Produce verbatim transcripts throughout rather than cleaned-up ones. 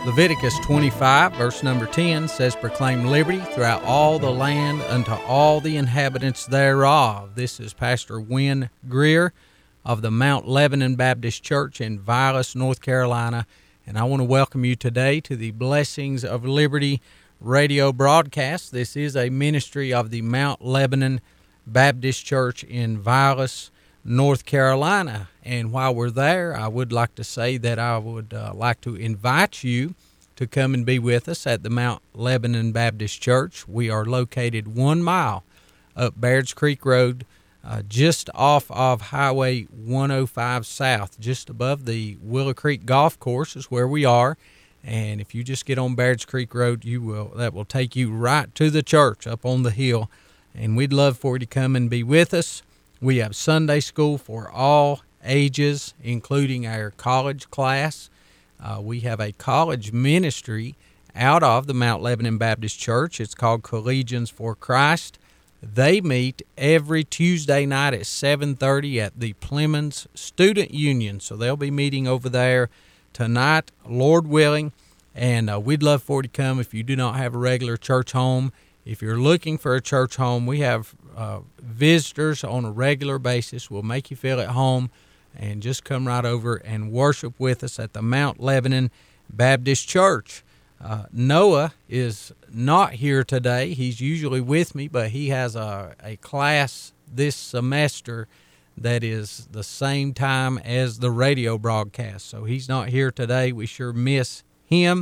Leviticus twenty-five, verse number ten says, "Proclaim liberty throughout all the land unto all the inhabitants thereof." This is Pastor Wynn Greer of the Mount Lebanon Baptist Church in Vilas, North Carolina, and I want to welcome you today to the Blessings of Liberty radio broadcast. This is a ministry of the Mount Lebanon Baptist Church in Vilas, North Carolina. And while we're there, I would like to say that I would uh, like to invite you to come and be with us at the Mount Lebanon Baptist Church. We are located one mile up Baird's Creek Road, uh, just off of Highway one oh five South, just above the Willow Creek Golf Course is where we are. And if you just get on Baird's Creek Road, you will that will take you right to the church up on the hill. And we'd love for you to come and be with us. We have Sunday school for all ages, including our college class. Uh, we have a college ministry out of the Mount Lebanon Baptist Church. It's called Collegians for Christ. They meet every Tuesday night at seven thirty at the Plemons Student Union. So they'll be meeting over there tonight, Lord willing. And uh, we'd love for you to come if you do not have a regular church home. If you're looking for a church home, we have uh, visitors on a regular basis. We'll make you feel at home, and just come right over and worship with us at the Mount Lebanon Baptist Church. Uh, Noah is not here today. He's usually with me, but he has a, a class this semester that is the same time as the radio broadcast. So he's not here today. We sure miss him.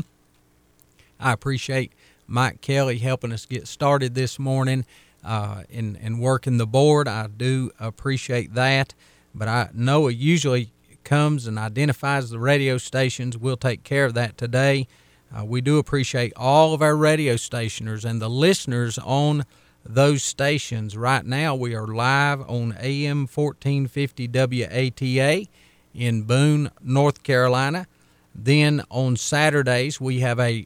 I appreciate Mike Kelly helping us get started this morning uh, and, and working the board. I do appreciate that. But I Noah usually comes and identifies the radio stations. We'll take care of that today. Uh, we do appreciate all of our radio stationers and the listeners on those stations. Right now, we are live on A M fourteen fifty W A T A in Boone, North Carolina. Then on Saturdays, we have a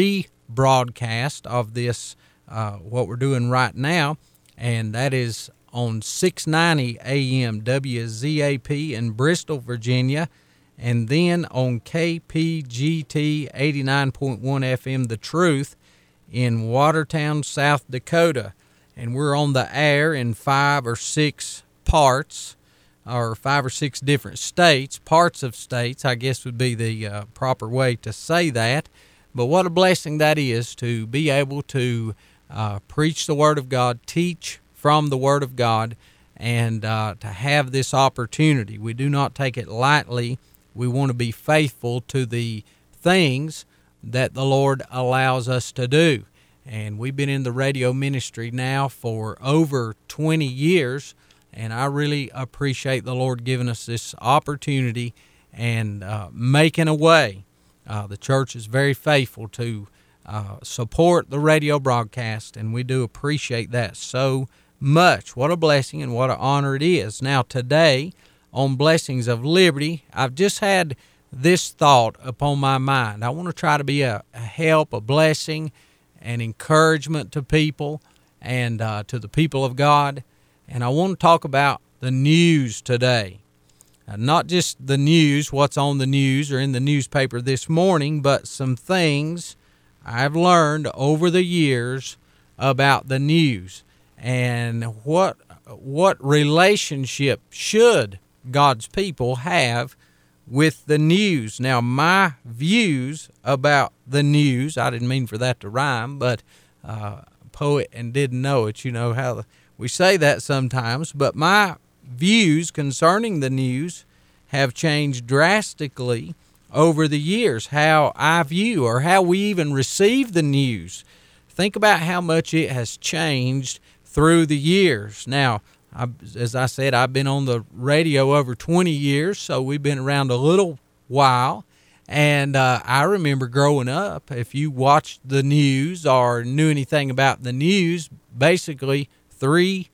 rebroadcast of this, uh, what we're doing right now, and that is on six ninety A M W Z A P in Bristol, Virginia, and then on K P G T eighty-nine point one F M, The Truth, in Watertown, South Dakota. And we're on the air in five or six parts, or five or six different states, parts of states, I guess would be the uh, proper way to say that. But what a blessing that is to be able to uh, preach the Word of God, teach from the Word of God, and uh, to have this opportunity. We do not take it lightly. We want to be faithful to the things that the Lord allows us to do. And we've been in the radio ministry now for over twenty years, and I really appreciate the Lord giving us this opportunity and uh, making a way. Uh, the church is very faithful to uh, support the radio broadcast, and we do appreciate that so much. What a blessing and what an honor it is. Now today on Blessings of Liberty, I've just had this thought upon my mind. I want to try to be a, a help, a blessing, an encouragement to people and uh, to the people of God. And I want to talk about the news today. Uh, not just the news, what's on the news or in the newspaper this morning, but some things I've learned over the years about the news. And what what relationship should God's people have with the news? Now, my views about the news, I didn't mean for that to rhyme, but uh, poet and didn't know it, you know how the, we say that sometimes, but my views concerning the news have changed drastically over the years, how I view or how we even receive the news. Think about how much it has changed through the years. Now, I, as I said, I've been on the radio over twenty years, so we've been around a little while. And uh, I remember growing up, if you watched the news or knew anything about the news, basically three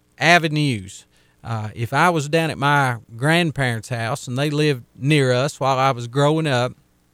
avenues. Uh, if I was down at my grandparents' house, and they lived near us while I was growing up,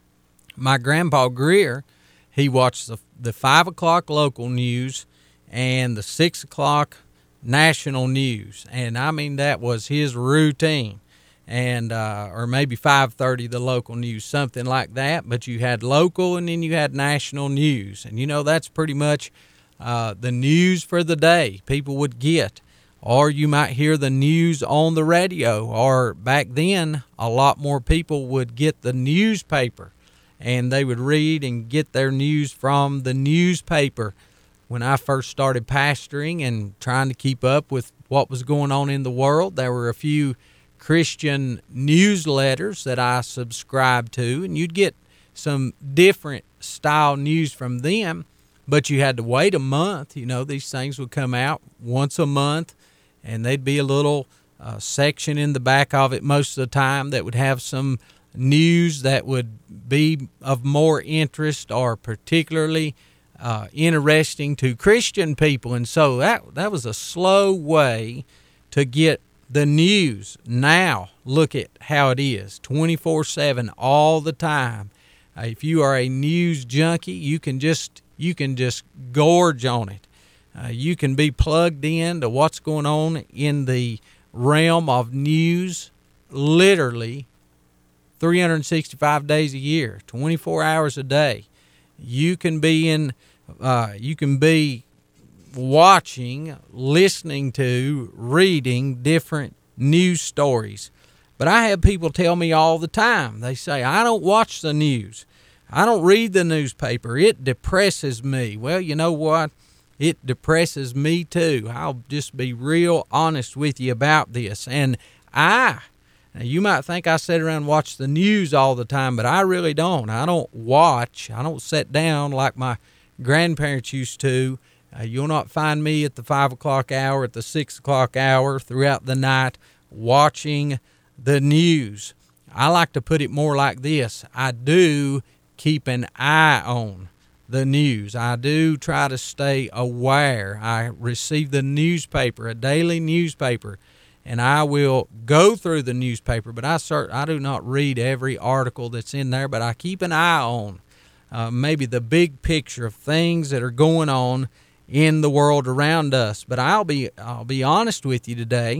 my grandpa Greer, he watched the, the five o'clock local news and the six o'clock national news. And I mean, that was his routine. and uh, or maybe five thirty, the local news, something like that. But you had local, and then you had national news. And, you know, that's pretty much uh, the news for the day people would get. Or you might hear the news on the radio. Or back then, a lot more people would get the newspaper, and they would read and get their news from the newspaper. When I first started pastoring and trying to keep up with what was going on in the world, there were a few Christian newsletters that I subscribed to, and you'd get some different style news from them, but you had to wait a month. You know, these things would come out once a month, and they'd be a little uh, section in the back of it most of the time that would have some news that would be of more interest or particularly uh, interesting to Christian people. And so that that was a slow way to get the news. Now, look at how it is, twenty-four seven all the time. Uh, if you are a news junkie, you can just you can just gorge on it. Uh, you can be plugged in to what's going on in the realm of news literally three hundred sixty-five days a year, twenty-four hours a day. You can be in, uh, you can be watching, listening to, reading different news stories. But I have people tell me all the time, they say, I don't watch the news. I don't read the newspaper. It depresses me. Well, you know what? It depresses me too. I'll just be real honest with you about this. And I, now you might think I sit around and watch the news all the time, but I really don't. I don't watch. I don't sit down like my grandparents used to. Uh, you'll not find me at the five o'clock hour, at the six o'clock hour, throughout the night watching the news. I like to put it more like this. I do keep an eye on the news. I do try to stay aware. I receive the newspaper, a daily newspaper, and I will go through the newspaper, but I cert- I do not read every article that's in there, but I keep an eye on uh, maybe the big picture of things that are going on in the world around us. But I'll be I'll be honest with you today.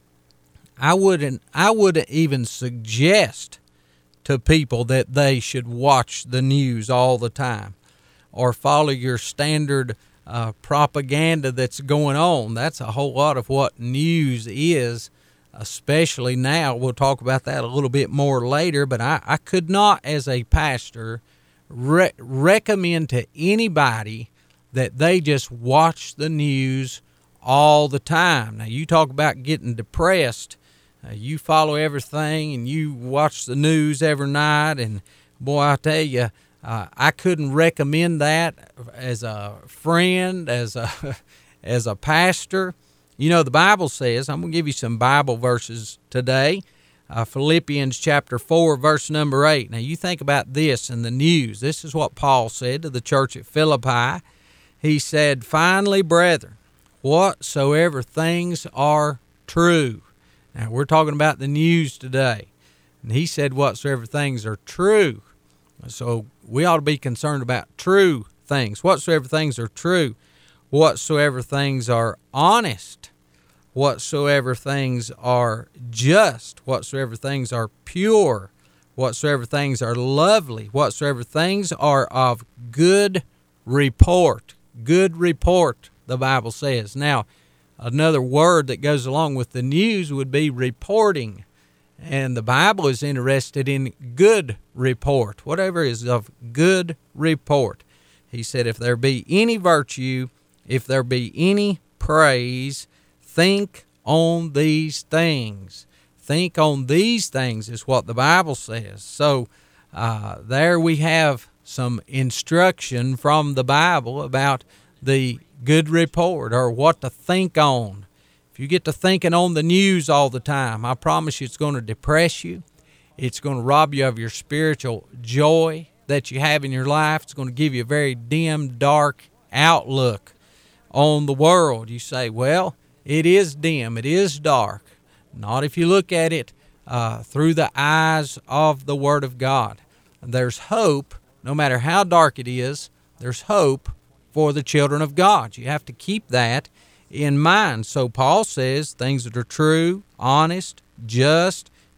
I wouldn't I wouldn't even suggest to people that they should watch the news all the time or follow your standard uh, propaganda that's going on. That's a whole lot of what news is, especially now. We'll talk about that a little bit more later, but I, I could not, as a pastor, re- recommend to anybody that they just watch the news all the time. Now, you talk about getting depressed. Uh, you follow everything and you watch the news every night, and boy, I tell you, uh, I couldn't recommend that as a friend, as a as a pastor. You know, the Bible says, I'm going to give you some Bible verses today. Uh, Philippians chapter four, verse number eight. Now, you think about this in the news. This is what Paul said to the church at Philippi. He said, finally, brethren, whatsoever things are true. Now, we're talking about the news today. And he said whatsoever things are true. So we ought to be concerned about true things. Whatsoever things are true. Whatsoever things are honest. Whatsoever things are just. Whatsoever things are pure. Whatsoever things are lovely. Whatsoever things are of good report. Good report, the Bible says. Now, another word that goes along with the news would be reporting. And the Bible is interested in good report, whatever is of good report. He said, if there be any virtue, if there be any praise, think on these things. Think on these things is what the Bible says. So uh, there we have some instruction from the Bible about the good report, or what to think on. If you get to thinking on the news all the time, I promise you it's going to depress you. It's going to rob you of your spiritual joy that you have in your life. It's going to give you a very dim, dark outlook on the world. You say, well, it is dim, it is dark. Not if you look at it uh, through the eyes of the Word of God. There's hope. No matter how dark it is, there's hope for the children of God. You have to keep that in mind. So Paul says things that are true, honest, just,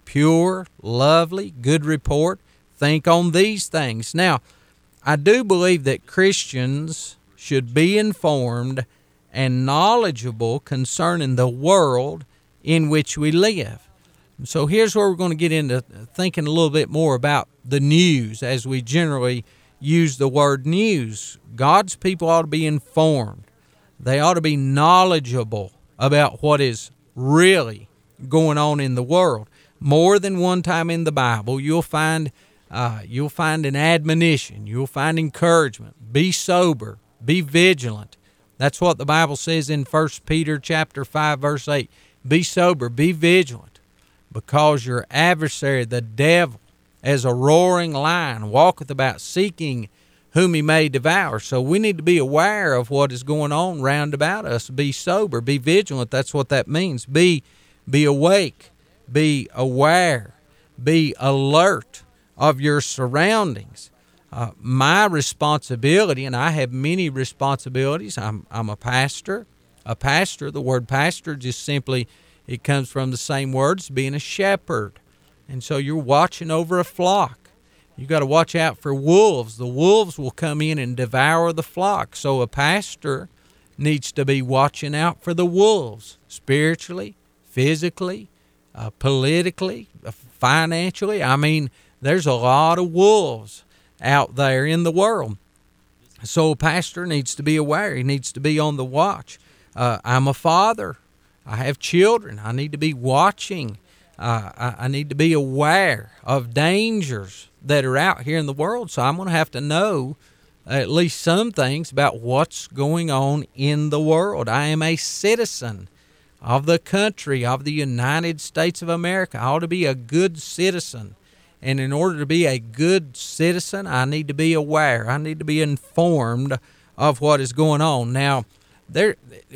pure, lovely, good report. Think on these things. Now, I do believe that Christians should be informed and knowledgeable concerning the world in which we live. So here's where we're going to get into thinking a little bit more about the news as we generally use the word news. God's people ought to be informed. They ought to be knowledgeable about what is really going on in the world. More than one time in the Bible, you'll find uh, you'll find an admonition. You'll find encouragement. Be sober. Be vigilant. That's what the Bible says in First Peter chapter five, verse eight. Be sober. Be vigilant, because your adversary, the devil, as a roaring lion, walketh about seeking whom he may devour. So we need to be aware of what is going on round about us. Be sober. Be vigilant. That's what that means. Be, be awake. Be aware. Be alert of your surroundings. Uh, my responsibility, and I have many responsibilities. I'm, I'm a pastor. A pastor, the word pastor just simply, it comes from the same words, being a shepherd. And so you're watching over a flock. You got to watch out for wolves. The wolves will come in and devour the flock. So a pastor needs to be watching out for the wolves, spiritually, physically, uh, politically, uh, financially. I mean, there's a lot of wolves out there in the world. So a pastor needs to be aware. He needs to be on the watch. Uh, I'm a father. I have children. I need to be watching. Uh, I, I need to be aware of dangers that are out here in the world. So I'm going to have to know at least some things about what's going on in the world. I am a citizen of the country, of the United States of America. I ought to be a good citizen. And in order to be a good citizen, I need to be aware. I need to be informed of what is going on. Now, there,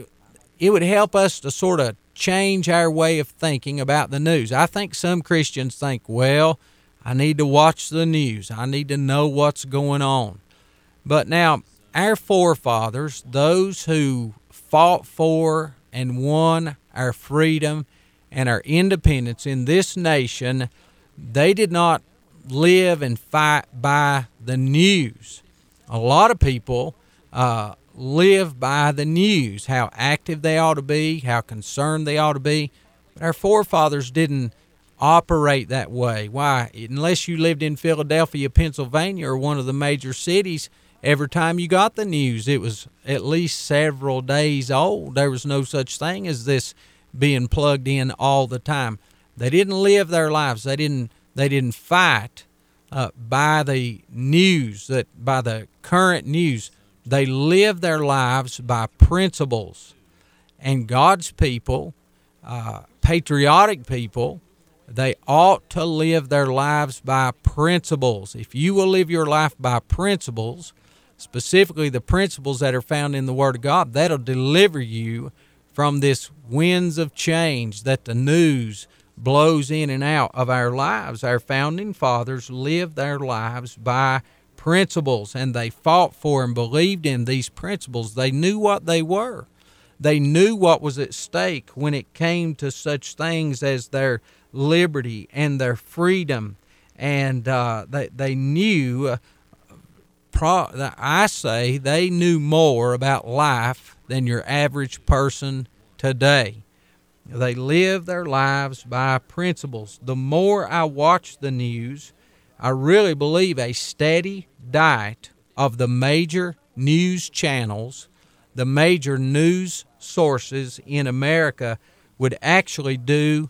it would help us to sort of change our way of thinking about the news. I think some Christians think, well, I need to watch the news. I need to know what's going on. But now, our forefathers, those who fought for and won our freedom and our independence in this nation, they did not live and fight by the news. A lot of people uh, live by the news, how active they ought to be, how concerned they ought to be. But our forefathers didn't operate that way. Why? Unless you lived in Philadelphia, Pennsylvania, or one of the major cities, every time you got the news, it was at least several days old. There was no such thing as this being plugged in all the time. They didn't live their lives. They didn't. They didn't fight uh, by the news, that by the current news. They lived their lives by principles. And God's people, uh, patriotic people, they ought to live their lives by principles. If you will live your life by principles, specifically the principles that are found in the Word of God, that'll deliver you from this winds of change that the news blows in and out of our lives. Our founding fathers lived their lives by principles, and they fought for and believed in these principles. They knew what they were. They knew what was at stake when it came to such things as their liberty and their freedom. And uh, they, they knew, uh, pro, I say, they knew more about life than your average person today. They live their lives by principles. The more I watch the news, I really believe a steady diet of the major news channels, the major news sources in America, would actually do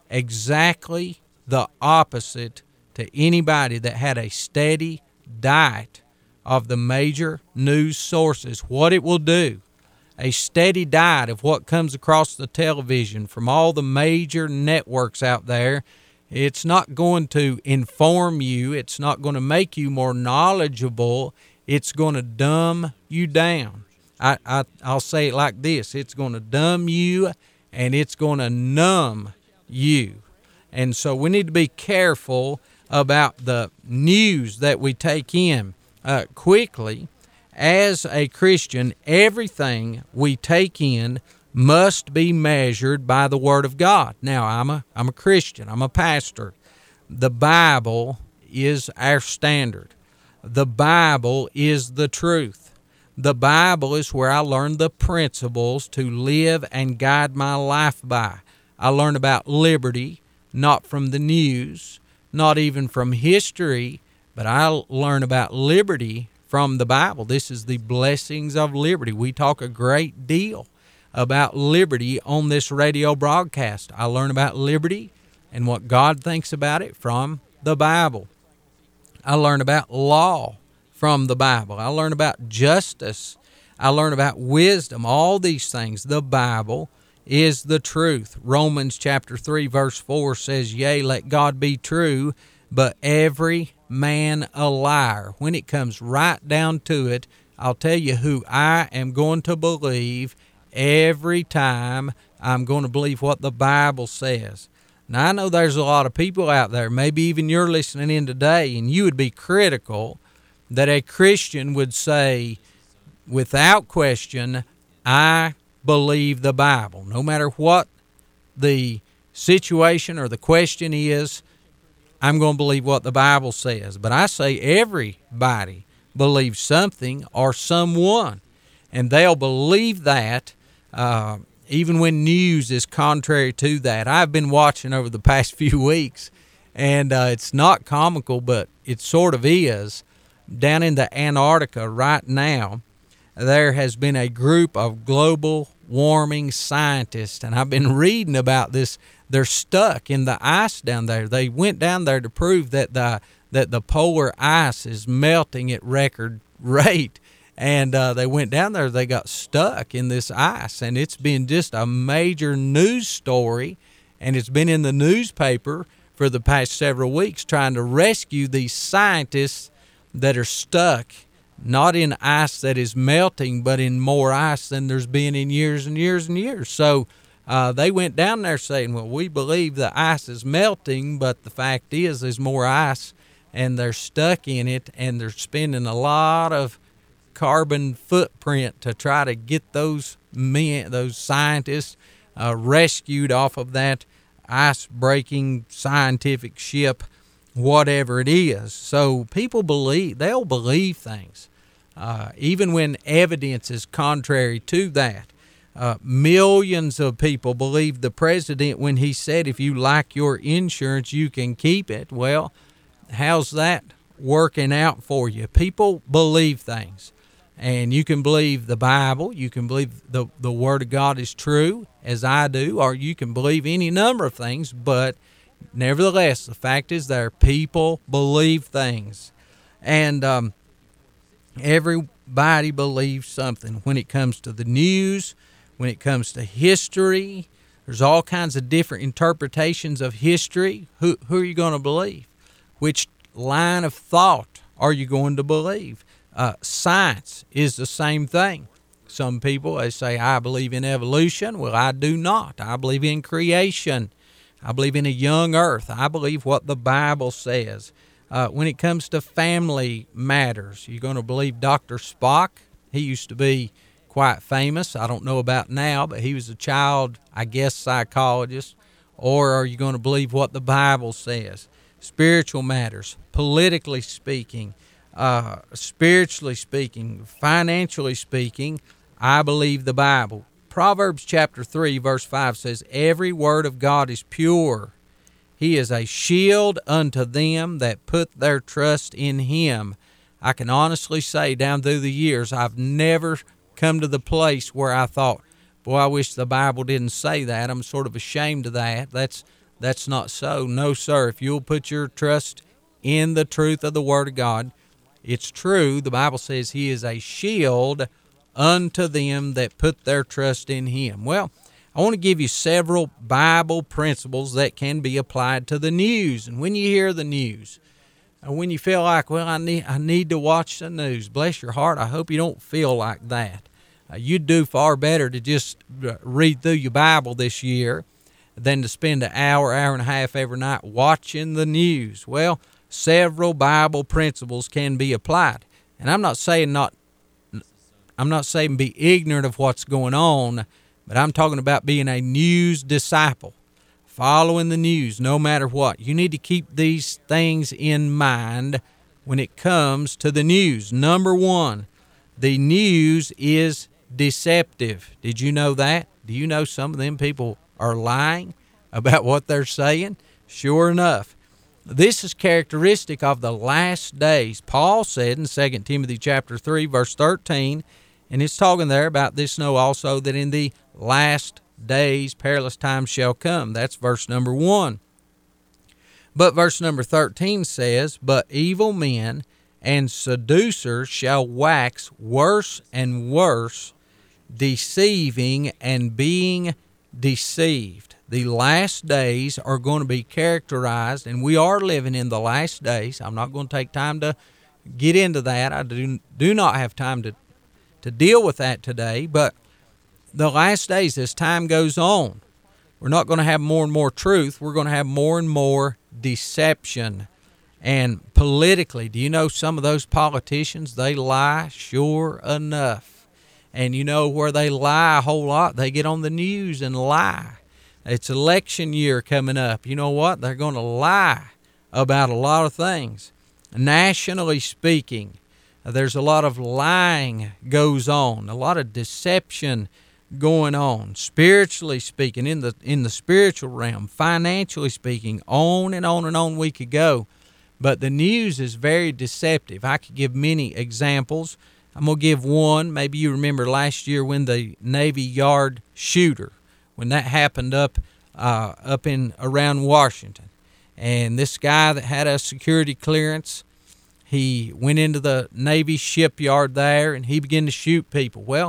exactly the opposite to anybody that had a steady diet of the major news sources. What it will do, a steady diet of what comes across the television from all the major networks out there, it's not going to inform you. It's not going to make you more knowledgeable. It's going to dumb you down. I, I, I'll say it like this. It's going to dumb you, and it's going to numb you. And so we need to be careful about the news that we take in. Uh, quickly, as a Christian, everything we take in must be measured by the Word of God. Now, I'm a I'm a Christian. I'm a pastor. The Bible is our standard. The Bible is the truth. The Bible is where I learn the principles to live and guide my life by. I learn about liberty, not from the news, not even from history, but I learn about liberty from the Bible. This is the blessings of liberty. We talk a great deal about liberty on this radio broadcast. I learn about liberty and what God thinks about it from the Bible. I learn about law from the Bible. I learn about justice. I learn about wisdom. All these things. The Bible is the truth. Romans chapter three verse four says, "Yea, let God be true, but every man a liar." When it comes right down to it, I'll tell you who I am going to believe every time. I'm going to believe what the Bible says. Now, I know there's a lot of people out there, maybe even you're listening in today, and you would be critical that a Christian would say, without question, I believe the Bible. No matter what the situation or the question is, I'm going to believe what the Bible says. But I say everybody believes something or someone, and they'll believe that uh, even when news is contrary to that. I've been watching over the past few weeks, and uh, it's not comical, but it sort of is. Down in the Antarctica right now, there has been a group of global warming scientists, and I've been reading about this. They're stuck in the ice down there. They went down there to prove that the that the polar ice is melting at record rate, and uh, they went down there. They got stuck in this ice, and it's been just a major news story, and it's been in the newspaper for the past several weeks, trying to rescue these scientists that are stuck, not in ice that is melting, but in more ice than there's been in years and years and years. So uh, they went down there saying, well, we believe the ice is melting, but the fact is there's more ice, and they're stuck in it, and they're spending a lot of carbon footprint to try to get those men, those scientists uh, rescued off of that ice-breaking scientific ship, whatever it is. So people believe, they'll believe things, uh, even when evidence is contrary to that. Uh, millions of people believe the president when he said, if you like your insurance, you can keep it. Well, how's that working out for you? People believe things, and you can believe the Bible. You can believe the, the Word of God is true, as I do, or you can believe any number of things, but nevertheless, the fact is there, people believe things. And um, everybody believes something when it comes to the news, when it comes to history. There's all kinds of different interpretations of history. Who, who are you going to believe? Which line of thought are you going to believe? Uh, science is the same thing. Some people, they say, I believe in evolution. Well, I do not. I believe in creation. I believe in a young earth. I believe what the Bible says. Uh, when it comes to family matters, you're going to believe Doctor Spock. He used to be quite famous. I don't know about now, but he was a child, I guess, psychologist. Or are you going to believe what the Bible says? Spiritual matters, politically speaking, uh, spiritually speaking, financially speaking, I believe the Bible. Proverbs chapter three, verse five says, every word of God is pure. He is a shield unto them that put their trust in him. I can honestly say down through the years, I've never come to the place where I thought, boy, I wish the Bible didn't say that. I'm sort of ashamed of that. That's that's not so. No, sir. If you'll put your trust in the truth of the Word of God, it's true. The Bible says he is a shield unto them that put their trust in him. Well, I want to give you several Bible principles that can be applied to the news. And when you hear the news, and when you feel like, well, I need I need to watch the news, bless your heart, I hope you don't feel like that. Uh, you'd do far better to just read through your Bible this year than to spend an hour, hour and a half every night watching the news. Well, several Bible principles can be applied. And I'm not saying not I'm not saying be ignorant of what's going on, but I'm talking about being a news disciple, following the news no matter what. You need to keep these things in mind when it comes to the news. Number one, the news is deceptive. Did you know that? Do you know some of them people are lying about what they're saying? Sure enough. This is characteristic of the last days. Paul said in Second Timothy chapter three, verse thirteen, and it's talking there about this, know also that in the last days perilous times shall come. That's verse number one. But verse number thirteen says, but evil men and seducers shall wax worse and worse, deceiving and being deceived. The last days are going to be characterized, and we are living in the last days. I'm not going to take time to get into that. I do, do not have time to, to deal with that today, but the last days, as time goes on, we're not going to have more and more truth. We're going to have more and more deception. And politically, do you know some of those politicians, they lie sure enough. And you know where they lie a whole lot? They get on the news and lie. It's election year coming up. You know what? They're going to lie about a lot of things. Nationally speaking, there's a lot of lying goes on, a lot of deception going on. Spiritually speaking, in the in the spiritual realm, financially speaking, on and on and on we could go. But the news is very deceptive. I could give many examples. I'm going to give one. Maybe you remember last year when the Navy Yard shooter, when that happened up uh, up in around Washington. And this guy that had a security clearance, he went into the Navy shipyard there, and he began to shoot people. Well,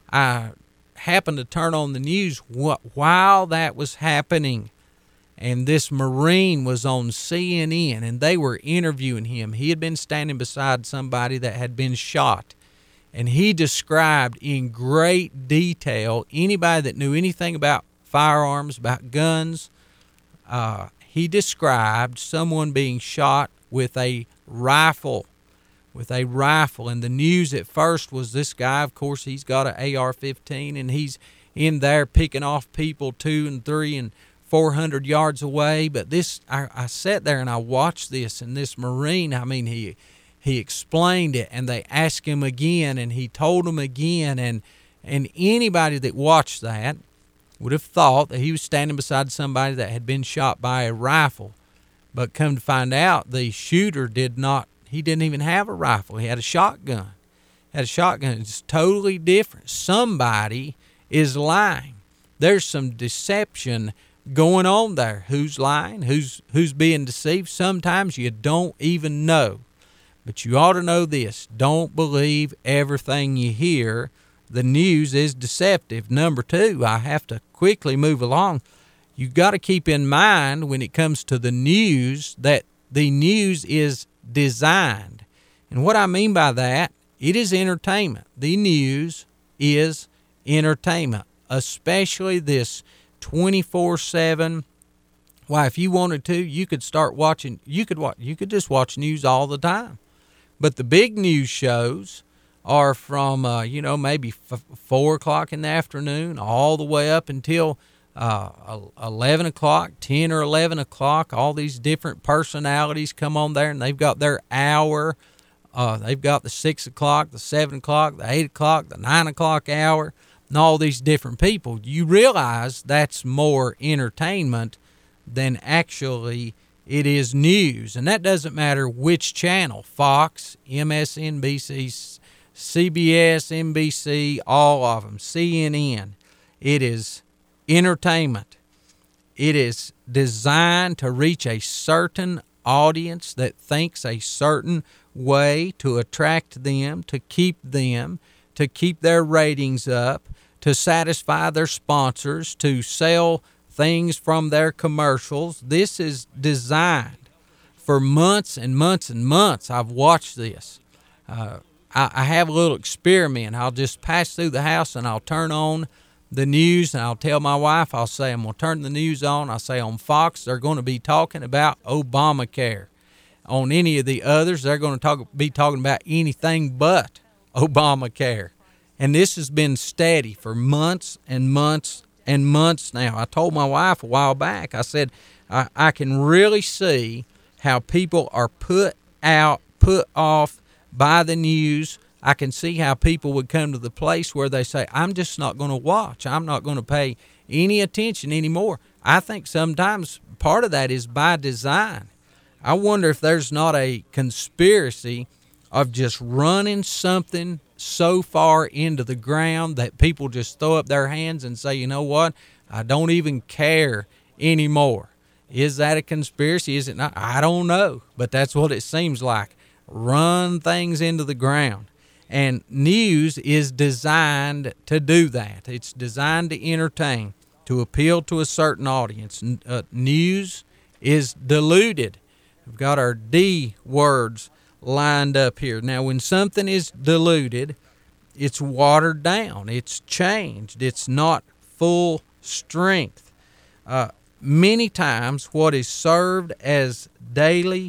I happened to turn on the news while that was happening, and this Marine was on C N N, and they were interviewing him. He had been standing beside somebody that had been shot, and he described in great detail, anybody that knew anything about firearms, about guns, uh, he described someone being shot with a rifle, with a rifle. And the news at first was this guy, of course, he's got an A R fifteen, and he's in there picking off people two and three and four hundred yards away. But this, I, I sat there and I watched this, and this Marine, I mean, he he explained it, and they asked him again, and he told them again, and and anybody that watched that would have thought that he was standing beside somebody that had been shot by a rifle. But come to find out, the shooter did not, he didn't even have a rifle. He had a shotgun. Had a shotgun. It's totally different. Somebody is lying. There's some deception going on there. Who's lying? Who's who's being deceived? Sometimes you don't even know. But you ought to know this. Don't believe everything you hear. The news is deceptive. Number two, I have to quickly move along. You've got to keep in mind when it comes to the news that the news is designed. And what I mean by that, it is entertainment. The news is entertainment, especially this twenty-four seven. Why, if you wanted to, you could start watching, you could watch, you could just watch news all the time. But the big news shows are from, uh, you know, maybe f- four o'clock in the afternoon all the way up until uh, eleven o'clock, ten or eleven o'clock. All these different personalities come on there, and they've got their hour. Uh, they've got the six o'clock, the seven o'clock, the eight o'clock, the nine o'clock hour, and all these different people. You realize that's more entertainment than actually it is news. And that doesn't matter which channel, Fox, M S N B C, C B S, N B C, all of them, C N N. It is entertainment. It is designed to reach a certain audience that thinks a certain way, to attract them, to keep them, to keep their ratings up, to satisfy their sponsors, to sell things from their commercials. This is designed for months and months and months. I've watched this. Uh, I, I have a little experiment. I'll just pass through the house and I'll turn on the news, and I'll tell my wife, I'll say, I'm going to turn the news on. I'll say on Fox, they're going to be talking about Obamacare. On any of the others, they're going to talk, be talking about anything but Obamacare. And this has been steady for months and months and months now. I told my wife a while back, I said, I, I can really see how people are put out, put off by the news. I can see how people would come to the place where they say, I'm just not going to watch. I'm not going to pay any attention anymore. I think sometimes part of that is by design. I wonder if there's not a conspiracy of just running something so far into the ground that people just throw up their hands and say, you know what, I don't even care anymore. Is that a conspiracy? Is it not? I don't know, but that's what it seems like. Run things into the ground. And news is designed to do that. It's designed to entertain, to appeal to a certain audience. Uh, news is diluted. We've got our D words lined up here. Now, when something is diluted, it's watered down. It's changed. It's not full strength. Uh, many times, what is served as daily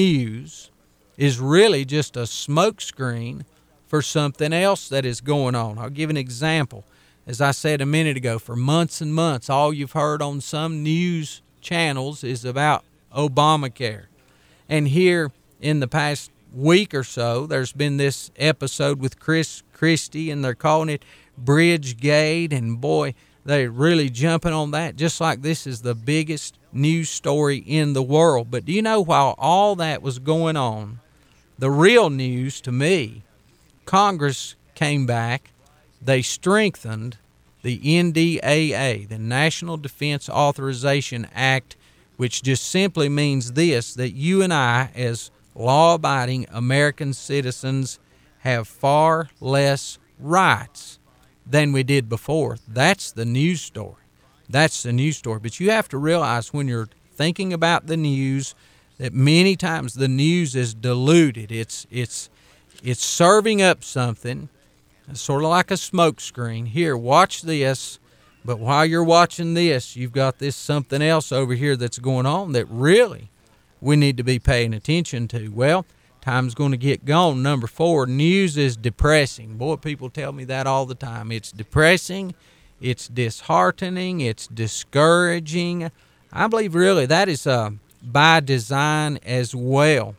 news is really just a smokescreen for something else that is going on. I'll give an example. As I said a minute ago, for months and months, all you've heard on some news channels is about Obamacare. And here in the past week or so, there's been this episode with Chris Christie, and they're calling it Bridgegate, and boy, they're really jumping on that, just like this is the biggest news story in the world. But do you know, while all that was going on, the real news to me, Congress came back, they strengthened the N D A A, the National Defense Authorization Act, which just simply means this, that you and I, as law-abiding American citizens, have far less rights than we did before. That's the news story. That's the news story. But you have to realize when you're thinking about the news that many times the news is diluted. It's it's it's serving up something, sort of like a smoke screen. Here, watch this. But while you're watching this, you've got this something else over here that's going on that really we need to be paying attention to. Well, time's going to get gone. Number four, news is depressing. Boy, people tell me that all the time. It's depressing. It's disheartening. It's discouraging. I believe really that is uh, by design as well.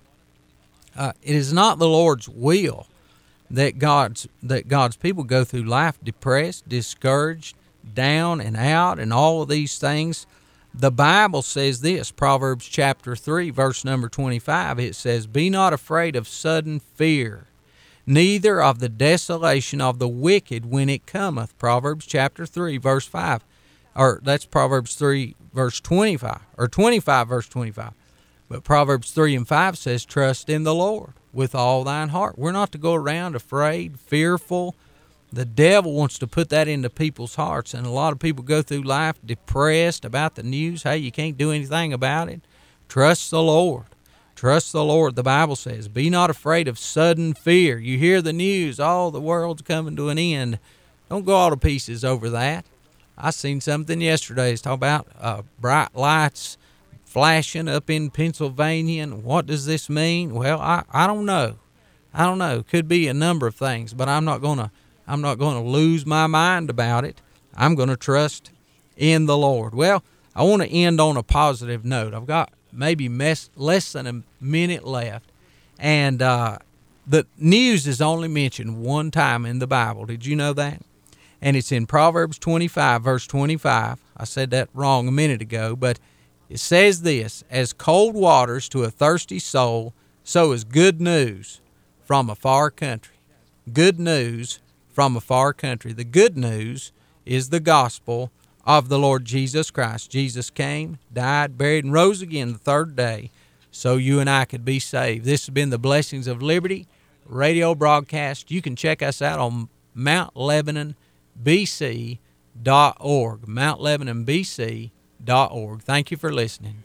Uh, it is not the Lord's will that God's that God's people go through life depressed, discouraged, down and out, and all of these things. The Bible says this, Proverbs chapter three, verse number twenty-five, it says, Be not afraid of sudden fear, neither of the desolation of the wicked when it cometh. Proverbs chapter three, verse five. Or that's Proverbs three, verse twenty-five, or twenty-five, verse twenty-five. But Proverbs three and five says, Trust in the Lord with all thine heart. We're not to go around afraid, fearful. The devil wants to put that into people's hearts, and a lot of people go through life depressed about the news. Hey, you can't do anything about it. Trust the Lord. Trust the Lord. The Bible says, Be not afraid of sudden fear. You hear the news, oh, the world's coming to an end. Don't go all to pieces over that. I seen something yesterday. It's talking about uh, bright lights flashing up in Pennsylvania, and what does this mean? Well, I, I don't know. I don't know. Could be a number of things, but I'm not going to I'm not going to lose my mind about it. I'm going to trust in the Lord. Well, I want to end on a positive note. I've got maybe mess, less than a minute left, and uh, the news is only mentioned one time in the Bible. Did you know that? And it's in Proverbs twenty-five, verse twenty-five. I said that wrong a minute ago, but it says this, As cold waters to a thirsty soul, so is good news from a far country. Good news from a far country. The good news is the gospel of the Lord Jesus Christ. Jesus came, died, buried, and rose again the third day so you and I could be saved. This has been the Blessings of Liberty radio broadcast. You can check us out on Mount Lebanon B C dot org. Mount Lebanon B C dot org. Thank you for listening.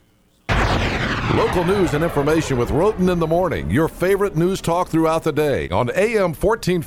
Local news and information with Roten in the Morning, your favorite news talk throughout the day on A M fourteen